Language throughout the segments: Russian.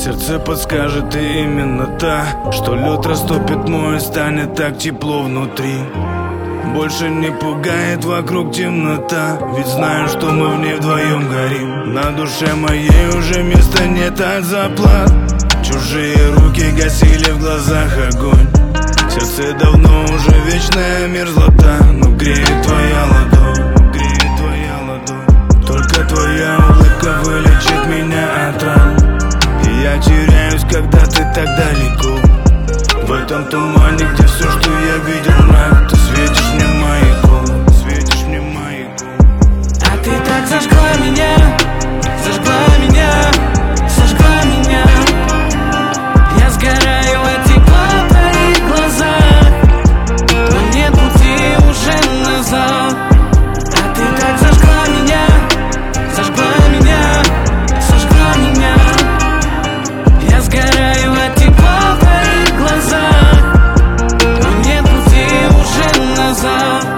Сердце подскажет, ты именно та, что лед растопит мой, станет так тепло внутри. Больше не пугает вокруг темнота, ведь знаю, что мы в ней вдвоем горим. На душе моей уже места нет от заплат. Чужие руки гасили в глазах огонь. В сердце давно уже вечная мерзлота, но греет твоя ладонь, греет твоя ладонь. Только твоя улыбка вылечит меня от ран. И я теряюсь, когда ты так далеко. В этом тумане, где все, что я видел, мрак. Ты светишь мне маяком, светишь мне маяком. А ты так зажгла меня, зажгла меня, сожгла меня. Я сгораю от тепла в твоих глазах, но нет пути уже назад. А ты так зажгла меня, зажгла меня, сожгла меня. Я сгораю от тепла в твоих глазах, но нет пути уже назад.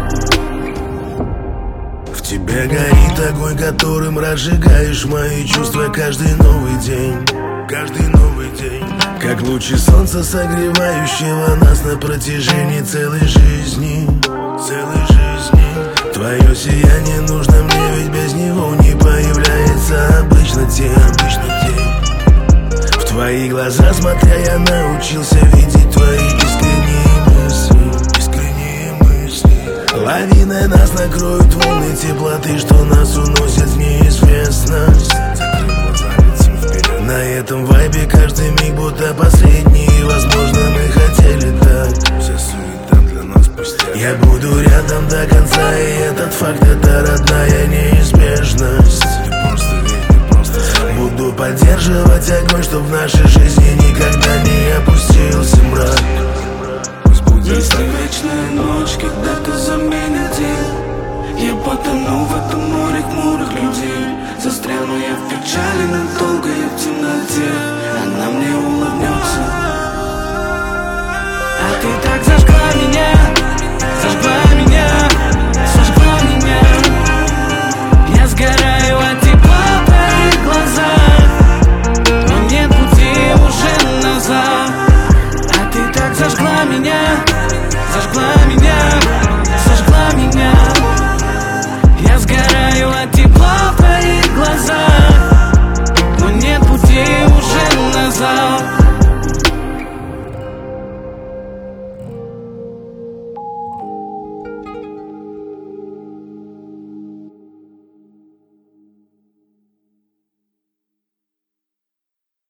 В тебе горит огонь, которым разжигаешь мои чувства каждый новый день, каждый новый день. Как лучи солнца, согревающего нас на протяжении целой жизни, целой жизни. Твое сияние нужно мне, ведь без него не появляется обычно день, обычный день. В твои глаза смотря, я научился видеть твои искренние мысли, искренние мысли. Лавиной нас накроют волны теплоты, что нас уносит в неизвестность. На этом вайбе каждый миг будто последний, и, возможно, мы хотели так. Вся суета для нас пустяк. Я буду рядом до конца, и этот факт — это родная неизбежность. Просто верь, просто знай. Буду поддерживать огонь, чтоб в нашей жизни никогда не опустился мрак. Если вечная ночь когда-то заменит день, я потону в этом море хмурых людей. Застряну я в печали надолго, я в темноте.